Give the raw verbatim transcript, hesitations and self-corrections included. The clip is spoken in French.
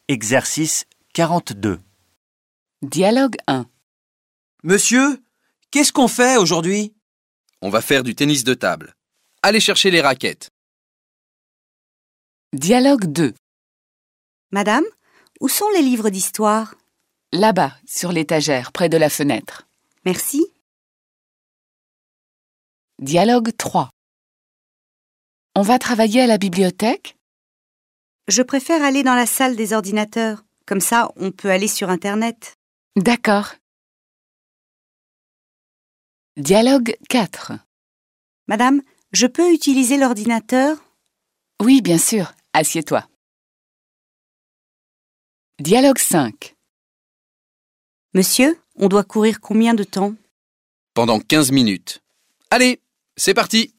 Exercice quarante-deux. Dialogue un. Monsieur, qu'est-ce qu'on fait aujourd'hui? On va faire du tennis de table. Allez chercher les raquettes. Dialogue deux. Madame, où sont les livres d'histoire? Là-bas, sur l'étagère, près de la fenêtre. Merci. Dialogue trois. On va travailler à la bibliothèque? Je préfère aller dans la salle des ordinateurs. Comme ça, on peut aller sur Internet. D'accord. Dialogue quatre. Madame, je peux utiliser l'ordinateur? Oui, bien sûr. Assieds-toi. Dialogue cinq. Monsieur, on doit courir combien de temps? Pendant quinze minutes. Allez, c'est parti!